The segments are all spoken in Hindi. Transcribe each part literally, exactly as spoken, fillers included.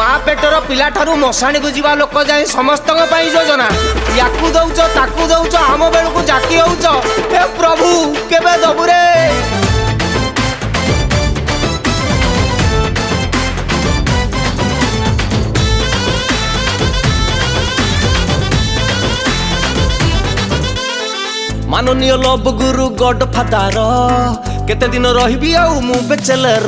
माँ पेटर पिला ठारू मशाणी को जीवा लोक जाए समस्त योजना या दौच ताकू दौच आम बेलू जाकी होच हे प्रभु केबे दबु रे। माननीय लव गुरु गॉड फादर केते दिन रही आउ मु बेचेलर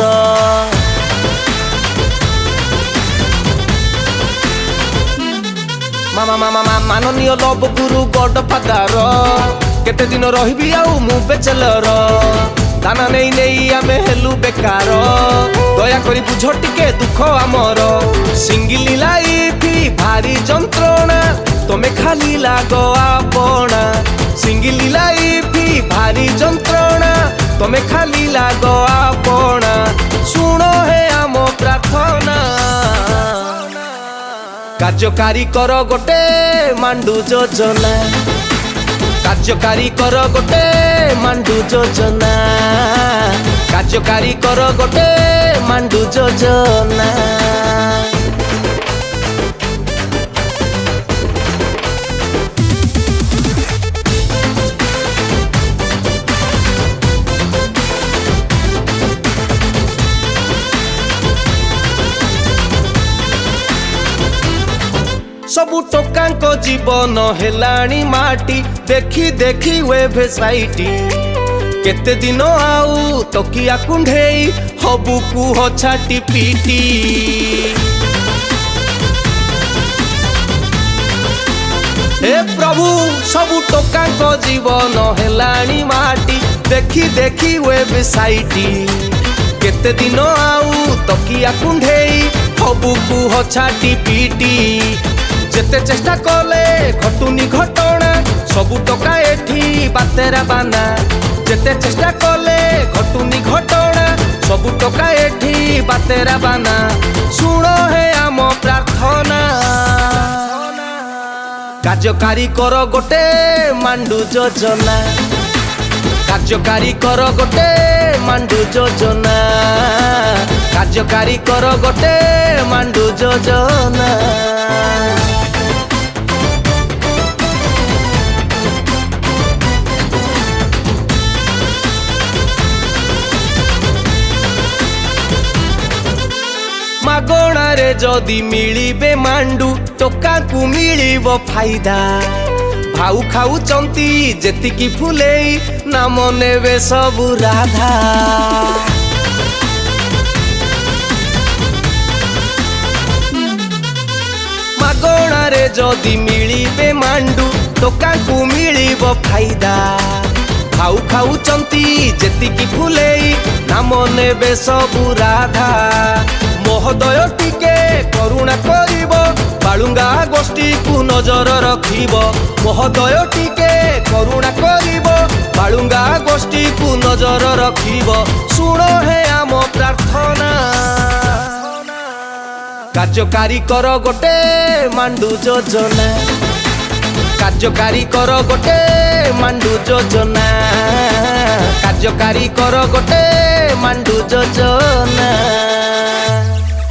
मामा मामा माननीय लव गुरु गॉड फादर केते दिन रही आउ मु बेचेलर दाना नहीं नहीं आमे हेलु बेकार दया करी बुझ टिके दुख आमर सिंगिल लाइफ भारी जंत्रणा तमे खाली लाग आपना सिंगिल लाइफ भारी जंत्रणा तमे खाली लाग आपना सुनो है आम प्रार्थना कार्यकारी कर गोटे मांडू योजना कार्यकारी कर गोटे मांडू योजना कार्यकारी कर गोटे मांडू योजना। सबु टोकांको जीवन हेलाणी माटी देखी देखी वेबसाइट केते दिन आउ तकिया कुंढेई हबु कुह छाटी पीटी हे प्रभु सबु टोकांको जीवन हेलाणी माटी देखी देखी वेबसाइट केते दिन आउ तकिया कुंढेई हबु कुह छाटी पीटी जेते चेष्टा कले घटुनी घटना सबु टका एठी बातेरा बाना जेते चेष्टा कले घटुनी घटना सबु टका एठी बातेरा बाना सुनो है आम प्रार्थना कार्यकारी कर गोटे मांडू योजना कार्यकारी कर गोटे मांडू योजना कार्यकारी कर गोटे मांडू योजना। मागणा रे जदि मिलिबे मांडू टोका को मिलिबो फायदा भाऊ खाऊ चंती जेतिकी फुले नाम नेबे सबु राधा मागणा रे जदि मिलिबे मांडू टोका को मिलिबो फायदा खाऊ खाऊ चंती जेतिकी फुले नाम नेबे सबु राधा महोदय टिके करुणा करिब बालुंगा गोष्ठी को नजर रखिब महोदय टिके करुणा करिब बालुंगा गोष्ठी को नजर रखिब सुनो है आम प्रार्थना कार्यकारी कर गोटे मांडू योजना कार्यकारी कर गोटे मांडू योजना कार्यकारी कर गोटे मांडू योजना।